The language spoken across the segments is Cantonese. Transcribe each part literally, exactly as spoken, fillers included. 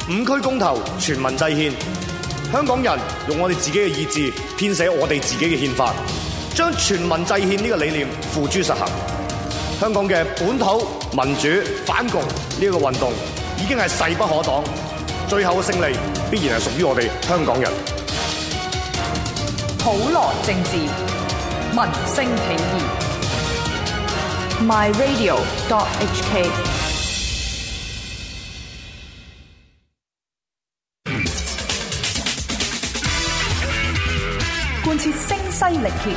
五區公投，全民制憲，香港人用我哋自己嘅意志編寫我哋自己嘅憲法，將全民制憲呢個理念付諸實行。香港嘅本土民主反共呢個運動已經係勢不可擋，最後嘅勝利必然係屬於我哋香港人。 普羅政治，民聲起義。My Radio dot H K。貫徹聲嘶力竭，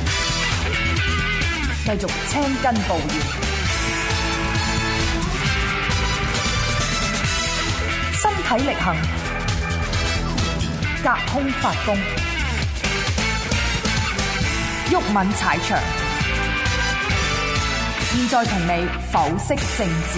繼續青筋暴現，身體力行，隔空發功，毓民踩場。現在同你剖析政治。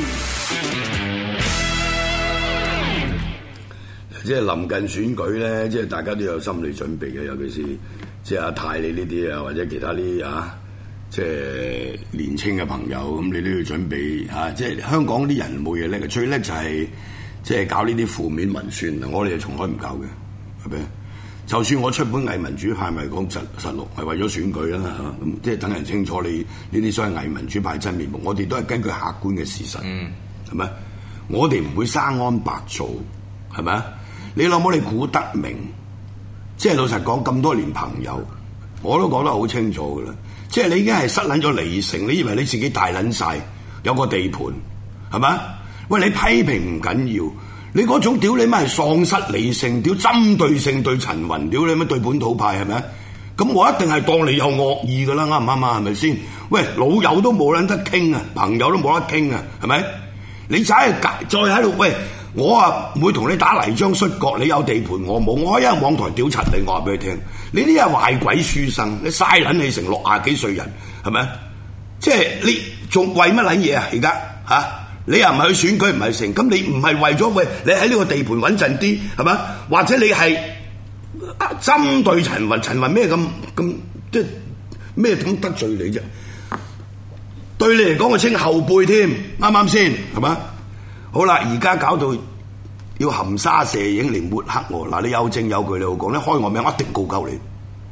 即係臨近選舉咧，即係大家都有心理準備嘅，尤其是即係阿泰你呢啲啊，或者其他啲啊，即係年青嘅朋友，咁你都要準備嚇、啊。即係香港啲人冇嘢叻嘅，最叻就係即係搞呢啲負面文宣啊！我哋係從來唔搞嘅，係咪？就算我出本偽民主派，咪講實實錄，係為咗選舉啦嚇，咁即係等人清楚你呢啲所謂偽民主派真面目。我哋都係根據客觀嘅事實，係咪、嗯？我哋唔會生安白做，係咪啊？你諗冇你估得明？即係老實講，咁多年朋友，我都講得好清楚㗎啦。即係你已經係失撚咗理性，你以為你自己大撚晒，有個地盤，係咪？喂，你批評唔緊要。你嗰種屌你媽係喪失理性，屌針對性對陳雲，屌你乜對本土派係咪啊？咁我一定係當你有惡意㗎啦，啱唔啱啊？係咪先？喂，老友都冇撚得傾啊，朋友都冇得傾啊，係咪？你就係再喺度喂，我啊唔會同你打泥漿摔角，你有地盤我冇，我可以喺網台屌柒你，我話俾你聽，你呢係壞鬼書生，你嘥撚你成六廿幾歲人，係咪？即係你仲為乜撚嘢啊？而家嚇？你又唔係去選舉，唔係成，咁你唔係為咗喂，你喺呢個地盤穩陣啲，係咪？或者你係針對陳雲，陳雲咩咁咁即係咩咁得罪你啫？對你嚟講，我稱後輩添，啱啱先？係嘛？好啦，而家搞到要含沙射影嚟抹黑我，嗱，你有證有據你好講，你開我名，我一定告鳩你。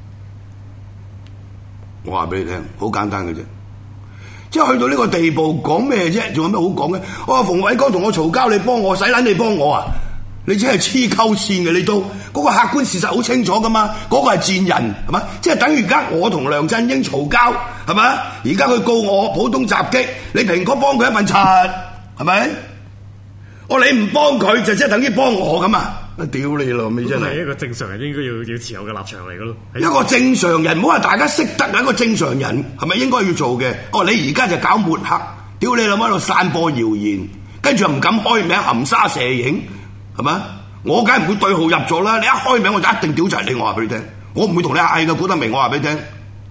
我話俾你聽，好簡單嘅啫。即係去到呢個地步，講咩啫？仲有咩好講嘅？我話馮偉光同我嘈交，你幫我，使撚你幫我啊！你真係黐鳩線嘅，你都嗰、那個客觀事實好清楚噶嘛？嗰、那個係賤人係嘛？即係等於而家我同梁振英嘈交係咪？而家佢告我普通襲擊，你蘋果幫佢一份柒係咪？我你唔幫佢就即係等於幫我咁啊！屌你老味真係！ 係一個正常人應該要要持有嘅立場嚟嘅咯。 一個正常人，唔好話大家識得一個正常人，係咪應該要做嘅？哦，你而家就搞抹黑，屌你老母喺度散播謠言，跟住又唔敢開名，含沙射影，係咪？我梗係唔會對號入座啦！你一開名我就一定屌柒你，我話俾你聽，我唔會同你嗌嘅，估得明？我話俾你聽。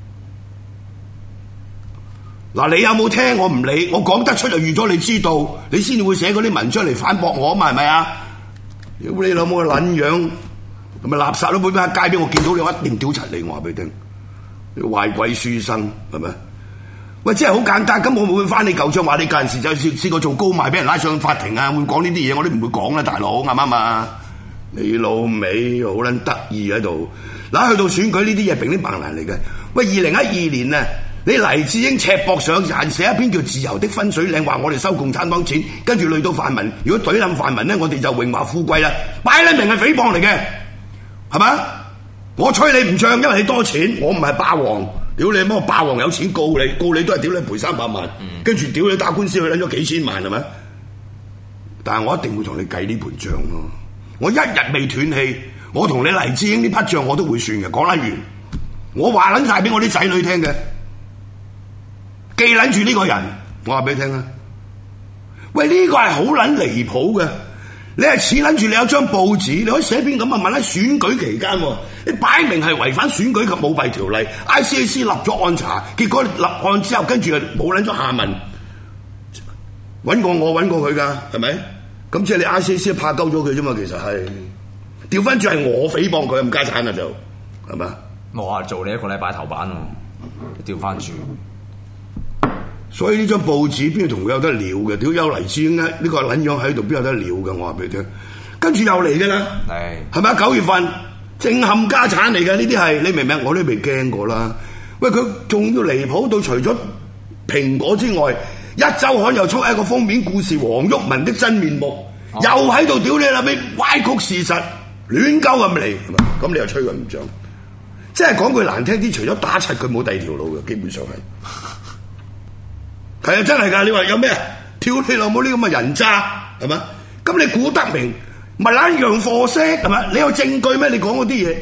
嗱，你有冇聽？我唔理，我講得出就預咗你知道，你先至會寫嗰啲文章嚟反駁我啊嘛，係咪啊？屌你老母個撚樣，咁咪垃圾都搬翻喺街俾我見到你，我一定屌柒你！我話俾你聽，壞鬼書生係咪？喂，真係好簡單，咁我會翻你舊帳話你嗰陣時就試試過做高賣，俾人拉上法庭啊，會講呢啲嘢，我都唔會講啦，大佬啱唔啱啊？你老味好撚得意喺度，嗱，去到選舉呢啲嘢並啲白蘭嚟嘅。喂，二零一二年啊！你黎智英赤膊上陣寫一篇叫《自由的分水嶺》，話我哋收共產黨錢，跟住累到泛民，如果懟冧泛民咧，我哋就榮華富貴啦，擺撚明係誹謗嚟嘅，係咪？我吹你唔漲，因為你多錢，我唔係霸王，屌你乜我霸王有錢告你，告你都係屌你賠三百萬，跟住屌你打官司去撚咗幾千萬係咪？但係我一定會同你計呢盤帳咯，我一日未斷氣，我同你黎智英呢筆帳我都會算嘅，講得完，我話撚晒俾我啲仔女聽嘅。記撚住呢個人，我話俾你聽啊！喂，呢、這個係好撚離譜嘅。你係似撚住你有張報紙，你可以寫篇咁啊問喺選舉期間，你擺明係違反選舉及舞弊條例 ，I C A C 立咗案查，結果立案之後跟住冇撚咗下文，揾過我揾過佢㗎，係咪？咁即係你 I C A C 怕鳩咗佢啫嘛，其實係調翻轉係我誹謗佢，唔家產啊就係咪？ 我話做你一個禮拜頭版喎，調翻轉。 所以呢張報紙邊度同佢有得聊嘅？屌有黎智英呢、呢個撚樣喺度邊有得聊嘅？我話俾你聽。 跟住又嚟㗎啦， 係係咪啊？九月份正冚家產嚟嘅呢啲係，你明唔明？我都未驚過啦。喂，佢仲要離譜到除咗蘋果之外，一週刊又出一個封面故事，黃毓民的真面目，哦、又喺度屌你啦，俾歪曲事實，亂鳩咁嚟，咁你又吹佢唔漲？即係講句難聽啲，除咗打柒佢冇第二條路嘅，基本上係係啊，真係㗎！你話有咩？跳你老母呢咁嘅人渣係嘛？咁你古德明咪撚樣貨色係嘛？你有證據咩？你講嗰啲嘢，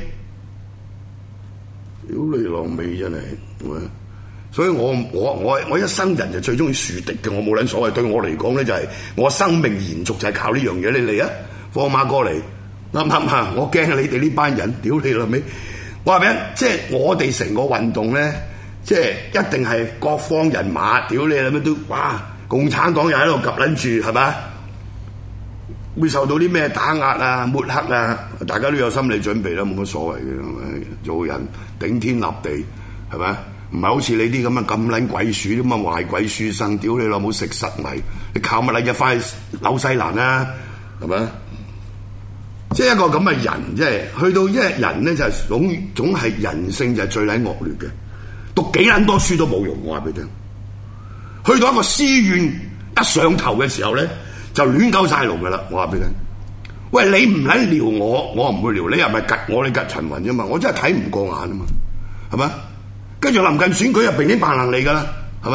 屌你老味真係，所以我我我我一生人就最中意樹敵嘅，我冇撚所謂。對我嚟講咧就係、是、我生命延續就係靠呢樣嘢。你嚟啊，放馬過嚟啱唔啱啊？我驚你哋呢班人，屌你老味！我話俾你，即係我哋成個運動咧，即係一定係各方人馬，屌你老味都哇！共產黨又喺度夾撚住，係咪？會受到啲咩打壓啊、抹黑啊？大家都有心理準備啦，冇乜所謂嘅，係咪？做人頂天立地，係咪？唔係好似你啲咁嘅咁撚鬼鼠咁啊壞鬼書生，屌你老母食實米，你靠乜撚嘢翻去紐西蘭啊？係咪？即係一個咁嘅人，即係去到一人咧，就係總總係人性就係最撚惡劣嘅，讀幾撚多書都冇用，我話俾你聽。去到一個私怨一上頭嘅時候咧，就亂鳩晒龍噶啦！我話俾你聽，喂，你唔撚撩我，我唔會撩你，又咪吉我你吉陳雲啫嘛！我真係睇唔過眼啊嘛，係咪？跟住臨近選舉入邊啲扮能力噶啦，係咪？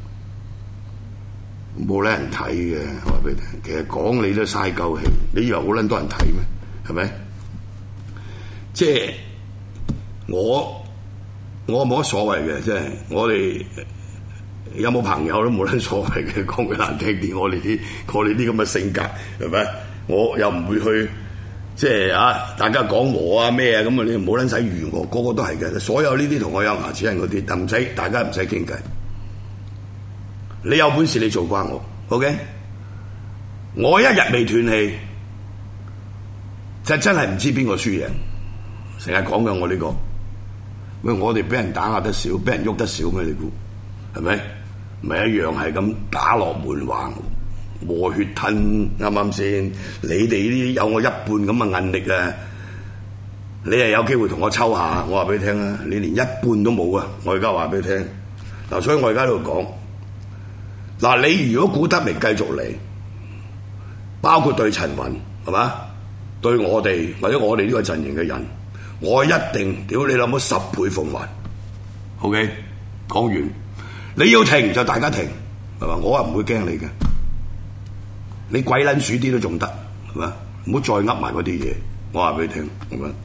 冇撚人睇嘅，我話俾你聽，其實講你都嘥鳩氣，你以為好撚多人睇咩？係咪？即係我我冇乜所謂嘅，即係我哋。有冇朋友都冇撚所謂嘅，講句難聽啲，我哋啲我哋啲咁嘅性格係咪？我又唔會去即係啊！大家講我啊咩啊咁啊，你唔好撚使預我，個個都係嘅。所有呢啲同我有牙齒印嗰啲，唔使大家唔使傾偈。你有本事你做瓜我 ，OK？我一日未斷氣，就真係唔知邊個輸贏。成日講嘅我呢個，喂，我哋俾人打壓得少，俾人喐得少咩？你估係咪？咪一樣係咁打落門橫，和血吞啱啱先？你哋呢啲有我一半咁嘅韌力啊！你係有機會同我抽下，我話俾你聽啊！你連一半都冇啊！我而家話俾你聽嗱，所以我而家喺度講嗱，你如果古德明繼續嚟，包括對陳雲係嘛，對我哋或者我哋呢個陣營嘅人，我一定屌你老母十倍奉還。OK， 講完。你要停就大家停，係嘛？我係唔會驚你嘅，你鬼撚鼠啲都仲得，係嘛？唔好再噏埋嗰啲嘢，我話俾你聽，係嘛？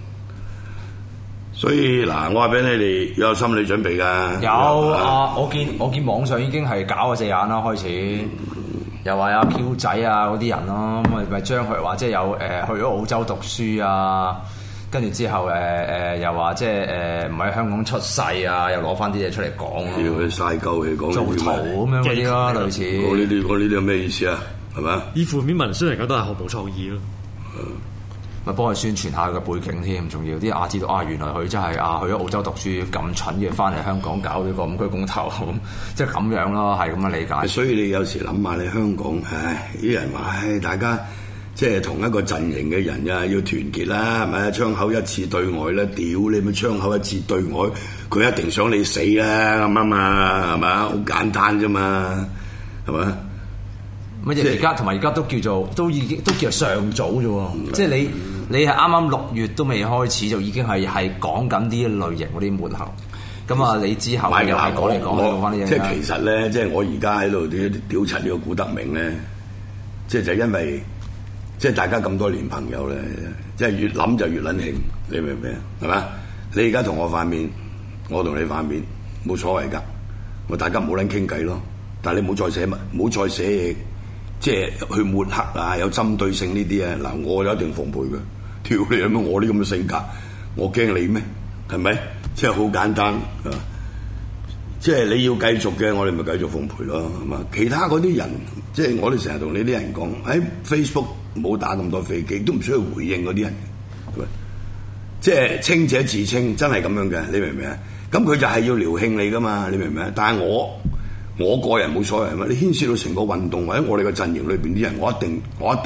所以嗱，我話俾你哋有心理準備㗎。 有啊，我見我見網上已經係搞咗隻眼啦，開始、嗯、又話有 Q 仔啊嗰啲人咯，咁咪咪將佢話即係有誒、呃、去咗澳洲讀書啊。跟住之後，誒、呃、誒又話即係誒唔喺香港出世啊，又攞翻啲嘢出嚟講咯。要佢嘥鳩氣講做圖咁樣嗰啲咯，類似。 講呢啲講呢啲有咩意思啊？係咪？ 以負面文宣嚟講都係毫無創意咯。 咪幫佢宣傳下佢嘅背景添，仲要啲亞知道啊，原來佢真係啊去咗澳洲讀書咁蠢嘅，翻嚟香港搞呢個五區公投咁，即係咁樣咯，係咁嘅理解。 所以你有時諗下，你香港唉啲人話唉大家。即係同一個陣營嘅人呀，要團結啦，係咪啊？槍口一致對外咧，屌你咪槍口一致對外，佢一定想你死啦，啱嘛？係咪啊？好簡單啫嘛，係咪啊？ 乜而家同埋而家都叫做都已經都叫做上早啫喎，即係你你係啱啱六月都未開始就已經係係講緊啲類型嗰啲門口，咁啊你之後又係講嚟講去講翻啲嘢。 即係其實咧，即係我而家喺度屌屌柒呢個古德明咧，即係就因為。即係大家咁多年朋友咧，即係越諗就越撚興，你明唔明啊？係嘛？你而家同我塊面，我同你塊面，冇所謂㗎。我大家唔好撚傾偈咯。但係你唔好再寫乜，唔好再寫嘢，即係去抹黑啊，有針對性呢啲啊。嗱，我有一定奉陪嘅。跳你咁樣，我啲咁嘅性格，我驚你咩？係咪？即係好簡單啊！即係你要繼續嘅，我哋咪繼續奉陪咯，係嘛？其他嗰啲人，即係我哋成日同呢啲人講喺 Facebook。冇打咁多飛機，都唔需要回應嗰啲人，係咪？即係清者自清，真係咁樣嘅，你明唔明啊？咁佢就係要撩興你噶嘛，你明唔明啊？但係我我個人冇所謂啊嘛，你牽涉到成個運動或者我哋個陣營裏邊啲人，我一定我一定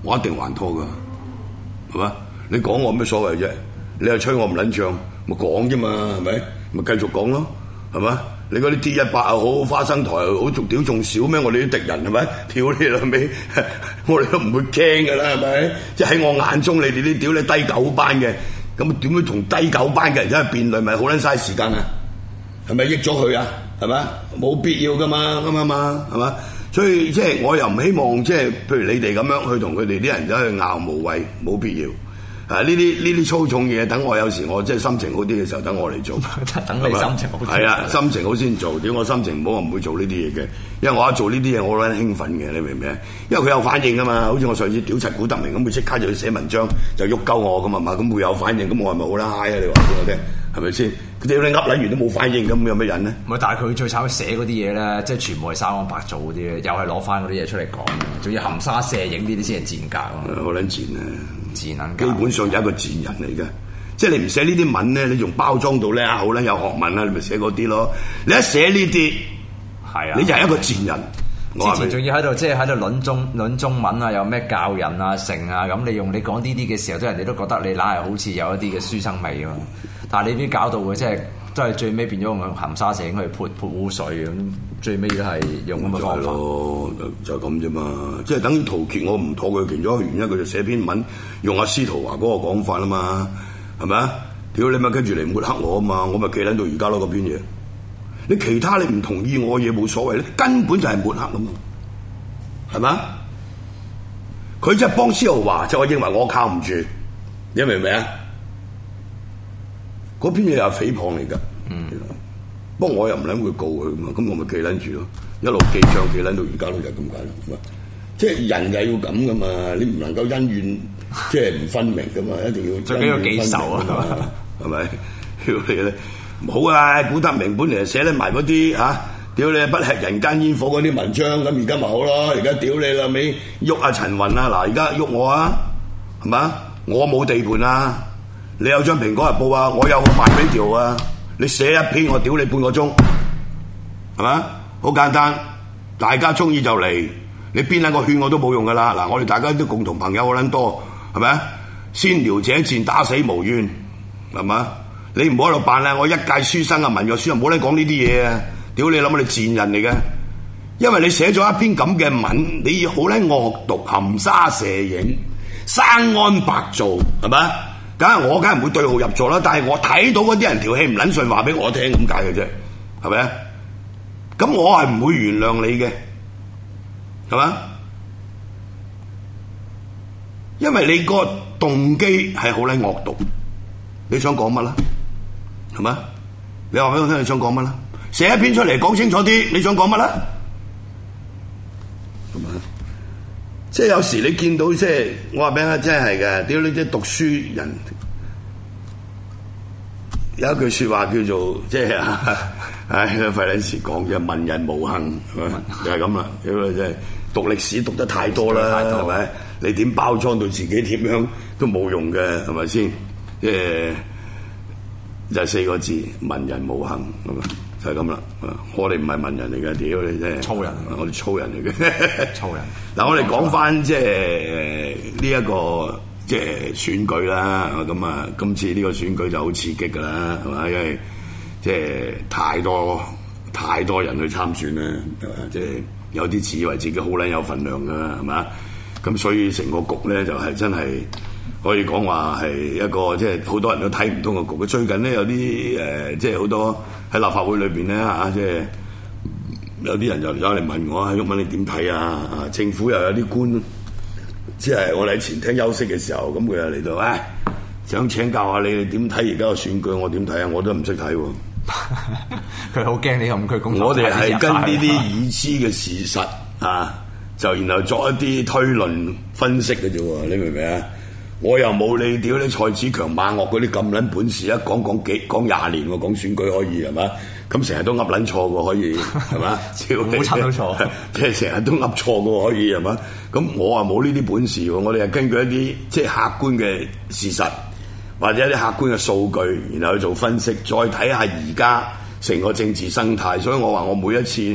我一定還拖㗎，係嘛？你講我咩所謂啫？你又吹我唔撚脹，咪講啫嘛，係咪？咪繼續講咯，係嘛？你嗰啲 D 一百又好，花生台又好，仲屌仲少咩？我哋啲敵人係咪？屌你老味，我哋都唔會驚㗎啦，係咪？即係喺我眼中，你哋啲屌你低九班嘅，咁點會同低九班嘅人走去辯論，咪好撚嘥時間啊？係咪益咗佢啊？係咪？冇必要㗎嘛，啱唔啱啊？係嘛？所以即係我又唔希望即係譬如你哋咁樣去同佢哋啲人走去拗，無謂，冇必要。啊！呢啲呢啲粗重嘢，等我有時我即係心情好啲嘅時候，等我嚟做。 等你心情好啲。係啊，心情好先做。點我心情唔好，我唔會做呢啲嘢嘅。因為我一做呢啲嘢，我覺得興奮嘅，你明唔明啊？因為佢有反應㗎嘛。好似我上次屌柒古德明咁，佢即刻就去寫文章，就喐鳩我咁啊嘛。咁會有反應，咁我係咪好啦嗨啊？你話俾我聽，係咪先？佢屌你噏撚完都冇反應，咁有咩人咧？ 唔係，但係佢最慘寫嗰啲嘢咧，即係全部係生安白做嗰啲咧，又係攞翻嗰啲嘢出嚟講，仲要含沙射影呢啲先係賤格咯。好撚賤啊！賤能基本上有一個賤人嚟嘅，即係你唔寫呢啲文咧，你仲包裝到咧好咧有學問啦，你咪寫嗰啲咯。你一寫呢啲，係啊，你就係一個賤人。 之前仲要喺度即係喺度論中論中文啊，有咩教人啊、成啊，咁你用你講呢啲嘅時候，都人哋都覺得你硬係好似有一啲嘅書生味啊。但係你啲搞到嘅即係都係最尾變咗用含沙射影去潑潑污水咁，最尾都係用咁嘅方法。 就咁啫嘛，即係等於陶傑，我唔妥佢其中一個原因，佢就寫篇文用阿司徒華嗰個講法啊嘛，係咪啊？屌你咪跟住嚟抹黑我啊嘛，我咪企喺度而家咯嗰篇嘢。你其他你唔同意我嘢冇所謂，你根本就係抹黑啊嘛，係咪啊？佢即係幫司徒華，就我認為我靠唔住，你明唔明啊？嗰篇嘢又係誹謗嚟㗎，嗯，不過我又唔撚會告佢嘛，咁我咪記撚住咯，一路記帳記撚到而家都就咁解啦，即係人就係要咁噶嘛，你唔能夠恩怨即係唔分明噶嘛，一定要最緊要記仇啊， 係咪？屌你咧，唔好啊！古德明本嚟寫得埋嗰啲嚇，屌你不吃人間煙火嗰啲文章，咁而家咪好咯，而家屌你啦尾喐阿陳雲啊，嗱而家喐我啊，係嘛？我冇地盤啊！你有張蘋果日報啊，我有個萬比條啊，你寫一篇我屌你半個鐘，係嘛？好簡單，大家中意就嚟，你邊兩個勸我都冇用噶啦。嗱，我哋大家都共同朋友好撚多，係咪啊？先撩者賤，打死無怨，係嘛？你唔好喺度扮啦，我一介書生啊，文弱書生，唔好咧講呢啲嘢啊！屌你諗下你賤人嚟嘅，因為你寫咗一篇咁嘅文，你要好撚惡毒，含沙射影，生安白做，係咪？梗係我梗係唔會對號入座啦，但係我睇到嗰啲人條氣唔撚順，話俾我聽咁解嘅啫，係咪啊？咁我係唔會原諒你嘅，係嘛？因為你個動機係好撚惡毒，你想講乜啦？係嘛？你話俾我聽你想講乜啦？寫一篇出嚟講清楚啲，你想講乜啦？係嘛？即係有時你見到即係我話俾你聽，真係嘅，屌你啲讀書人有一句説話叫做即係唉費撚事講嘅文人無幸，係咪？就係咁啦，屌你真係讀歷史讀得太多啦，係咪？你點包裝到自己點樣都冇用嘅，係咪先？即係就係四個字，文人無幸，係咪？就係咁啦，我哋唔係文人嚟嘅，屌你真係粗人， 我哋粗人嚟嘅， 粗人。 嗱，我哋講翻即係呢一個即係選舉啦，咁啊，今次呢個選舉就好刺激噶啦，係嘛？因為即係太多太多人去參選啦，係嘛？即係有啲自以為自己好撚有份量噶，係嘛？咁所以成個局咧就係真係可以講話係一個即係好多人都睇唔通嘅局。最近咧有啲誒，即係好多喺立法會裏邊咧嚇，即係有啲人就走嚟問我啊，毓民你點睇啊？啊，政府又有啲官，即係我哋喺前廳休息嘅時候，咁佢又嚟到，唉，想請教下你哋點睇而家個選舉，我點睇啊？我都唔識睇喎。 佢好驚你咁佢公。 我哋係跟呢啲已知嘅事實啊。就然後作一啲推論分析嘅啫喎，你明唔明啊？我又冇你屌你蔡子強馬岳嗰啲咁撚本事，一講講幾講廿年喎，講選舉可以係嘛？咁成日都噏撚錯喎，可以係嘛？ 冇差到錯， 即係成日都噏錯嘅可以係嘛？咁我啊冇呢啲本事喎，我哋係根據一啲即係客觀嘅事實或者一啲客觀嘅數據，然後去做分析，再睇下而家成個政治生態。所以我話我每一次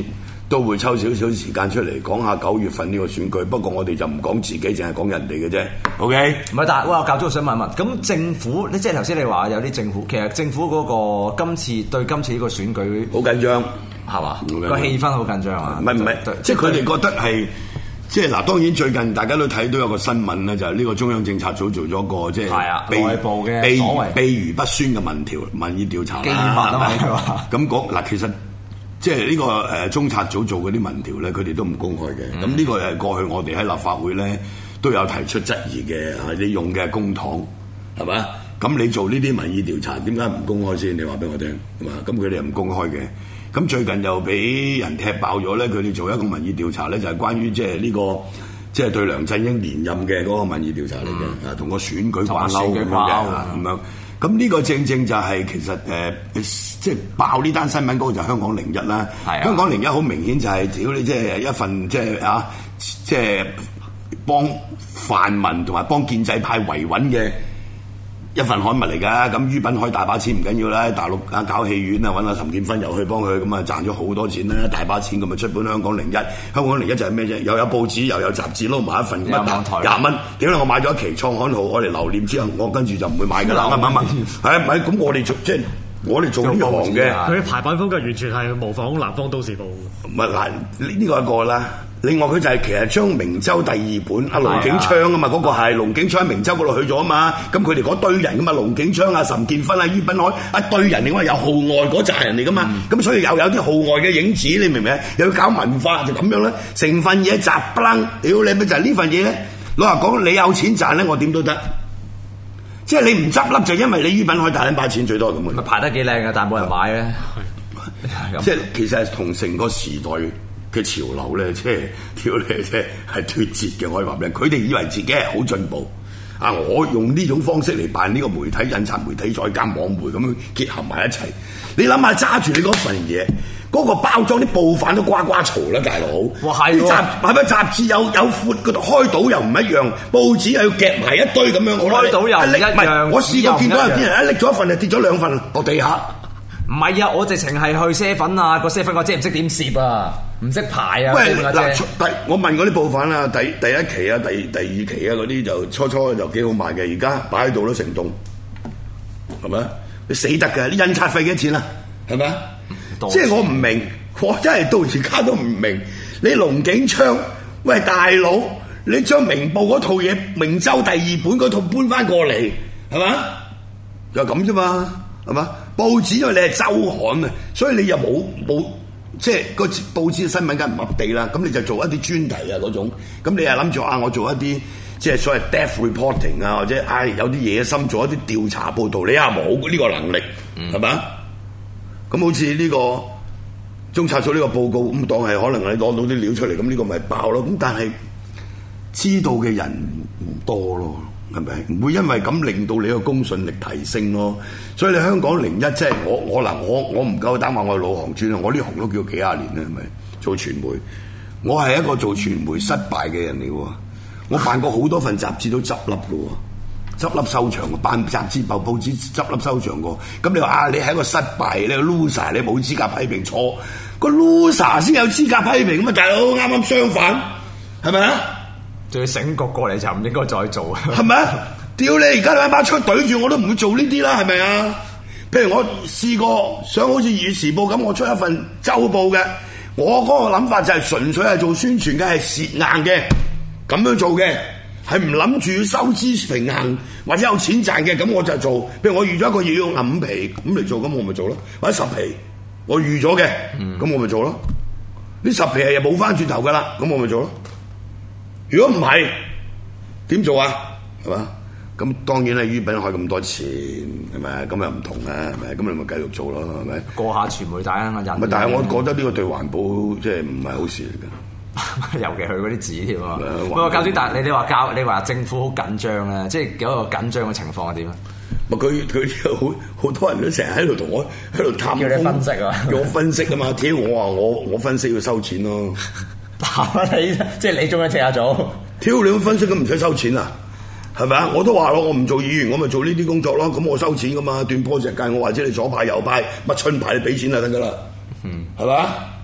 都會抽少少時間出嚟講下九月份呢個選舉。不過我哋就唔講自己，淨係講人哋嘅啫。OK？ 唔係，但係哇，教主我想問一問，咁政府你即係頭先你話有啲政府，其實政府嗰個今次對今次呢個選舉好緊張， 係嘛？個氣氛好緊張啊！ 唔係唔係，即係佢哋覺得係。即係嗱，當然最近大家都睇到有個新聞咧，就係、是、呢個中央政策組做咗個即係內部嘅秘所謂秘而不宣嘅民調民意調查啦。 機密啊嘛， 咁講嗱，其實即係呢個誒中策組做嗰啲民調咧，佢哋都唔公開嘅。咁呢、嗯、個係過去我哋喺立法會咧都有提出質疑嘅。你用嘅係公帑係嘛？咁你做呢啲民意調查，點解唔公開先？你話俾我聽係嘛？咁佢哋又唔公開嘅。咁最近又俾人踢爆咗咧，佢哋做一個民意調查咧，就係關於即係呢個即係對梁振英連任嘅嗰個民意調查嚟嘅，啊同個選舉掛鈎咁樣嘅，咁樣。咁呢個正正就係其實誒，即係爆呢單新聞嗰個就係香港零一啦。香港零一好明顯就係屌你即係一份即係啊，即係幫泛民同埋幫建制派維穩嘅一份刊物嚟㗎。咁于品海大把錢唔緊要啦，大陸啊搞戲院啊揾阿陳建芬又去幫佢，咁啊賺咗好多錢啦，大把錢咁咪出本香港零一。香港零一就係咩啫？又有報紙又有雜誌撈埋一份咁啊，廿蚊。點解我買咗一期創刊號，我嚟留念之後，我跟住就唔會買㗎啦。啱唔啱？係唔係？咁我哋做即係我哋做呢行嘅， 佢排版風格完全係模仿南方都市報。 唔係嗱，呢呢個一個啦。另外佢就係其實將明州第二本阿龍景昌啊嘛，嗰、那個係龍景昌喺明州嗰度去咗啊嘛，咁佢哋嗰堆人噶嘛，龍景昌啊、岑建勳啊、于品海一堆人嚟，我有號外嗰扎人嚟噶嘛，咁、嗯、所以又有啲號外嘅影子，你明唔明？又要搞文化就咁樣啦，成份嘢雜不楞，屌你咪就係呢份嘢咧。老實講，你有錢賺咧，我點都得。即係你唔執笠，就因為你于品海大撚把錢最多咁嘅。 排得幾靚嘅，但係冇人買咧。 即係其實係同成個時代嘅潮流咧，即係屌你，即係係脫節嘅。可以話俾你，佢哋以為自己係好進步啊！我用呢種方式嚟辦呢個媒體印刷媒體再加網媒咁樣結合埋一齊。你諗下揸住你嗰份嘢，嗰、嗰個包裝啲報販都呱呱嘈啦，大佬。哇，係喎！雜係咪雜誌有有闊嗰度開到又唔一樣，報紙又要夾埋一堆咁樣。開到又唔一樣。我試過見到有啲人一拎咗一份就跌咗兩份落地下。 唔係啊！我直情係去啡粉啊，個啡粉個姐唔識點攝啊，唔識排啊。 喂，嗱，第我問嗰啲報販啊，第第一期啊，第第二期啊嗰啲就初初就幾好賣嘅，而家擺喺度都成棟，係咪？你死得嘅，啲印刷費幾多錢啊？係咪？即係我唔明，我真係到而家都唔明。你龍景昌，喂大佬，你將明報嗰套嘢明州第二本嗰套搬翻過嚟，係嘛？就咁啫嘛，係嘛？報紙因為你係週刊啊，所以你又冇冇即係個報紙嘅新聞梗係唔合地啦。咁你就做一啲專題啊嗰種，咁你又諗住啊，我做一啲即係所謂 death reporting 啊，或者唉、哎、有啲野心做一啲調查報導，你又冇呢個能力，係咪啊？咁好似呢個中策組呢個報告咁，當係可能你攞到啲料出嚟，咁呢個咪爆咯。咁但係知道嘅人唔多咯。係咪？唔會因為咁令到你個公信力提升咯。所以你香港零一即係我我嗱我我唔夠膽話我係老行專啊！我呢行都叫幾廿年啦，係咪？做傳媒，我係一個做傳媒失敗嘅人嚟喎。我辦過好多份雜誌都執笠嘅喎，執笠收場。辦雜誌報報紙執笠收場過。咁你話啊，你係一個失敗，你個 loser，你冇資格批評錯。個 loser 先有資格批評咁啊！大佬啱啱相反，係咪啊？ 仲要醒覺過嚟就唔應該再做， 係咪啊？屌你！而家兩把槍對住我都唔會做呢啲啦，係咪啊？譬如我試過想好似《粵語時報》咁，我出一份週報嘅，我嗰個諗法就係純粹係做宣傳嘅，係蝕硬嘅，咁樣做嘅，係唔諗住收支平衡或者有錢賺嘅，咁我就做。譬如我預咗一個月要用五皮咁嚟做，咁我咪做咯，或者十皮我預咗嘅，咁、嗯、我咪做咯。呢十皮係又冇翻轉頭噶啦，咁我咪做咯。如果唔係點做啊？係嘛？咁當然係於品海咁多錢，係咪？咁又唔同啊，係咪？咁你咪繼續做咯，係咪？ 過下傳媒大家人。 唔係，但係我覺得呢個對環保即係唔係好事嚟㗎。 尤其佢嗰啲紙添啊！不過教主，但你你話教你話政府好緊張咧，即係有一個緊張嘅情況係點啊？ 唔係佢佢好好多人都成日喺度同我喺度探， 叫你分析啊！ 叫我分析啊嘛！屌我話我我分析要收錢咯。 你即係你中意聽下做？ 挑你咁分析咁唔使收錢啊？係咪啊？我都話咯，我唔做議員，我咪做呢啲工作咯。咁我收錢噶嘛？斷波石界，我或者你左派右派乜春牌，你俾錢就得噶啦。嗯，係咪啊？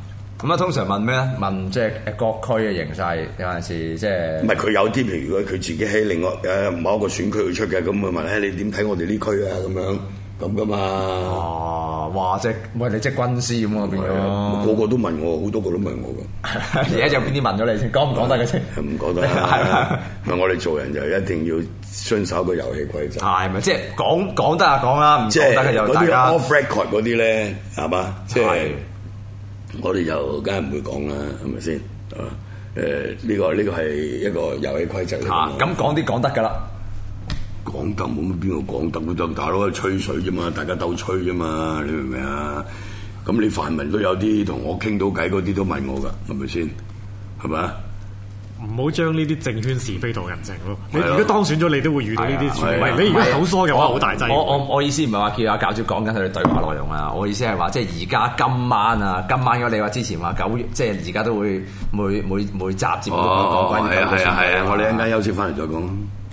咁啊，通常問咩咧？問即係誒各區嘅形勢，有陣時即係唔係佢有啲，譬如如果佢自己喺另外誒某一個選區去出嘅，咁佢問誒你點睇我哋呢區啊？咁樣咁噶嘛？ 哦，哇！即係喂你即係軍師咁啊變咗， 個個都問我，好多個都問我㗎。 而家有邊啲問咗你先？講唔講得嘅先？ 唔講得啦。唔係我哋做人就一定要遵守個遊戲規則。 係咪？即係講講得啊講啦，唔即係講得嘅就嗰啲大家 off record 嗰啲咧，係嘛？即係係我哋就梗係唔會講啦，係咪先？啊誒呢個呢個係一個遊戲規則嚟㗎嘛。 嚇咁講啲講得㗎啦。 講得冇乜邊個講得都得，大佬吹水啫嘛，大家鬥吹啫嘛，你明唔明啊？咁你泛民都有啲同我傾到偈嗰啲都問我㗎，係咪先？係咪啊？ 唔好將呢啲政圈是非當人情咯。你係啊如果當選咗，你都會遇到呢啲傳係啊聞。你如果口疏嘅話，好大劑。 我我我意思唔係話叫阿教主講緊佢哋對話內容啊，我意思係話即係而家今晚啊，今晚如果你話之前話九月，即係而家都會每每每集節目都講講關於係啊係啊係啊！ 九月選舉我哋一陣間休息翻嚟再講。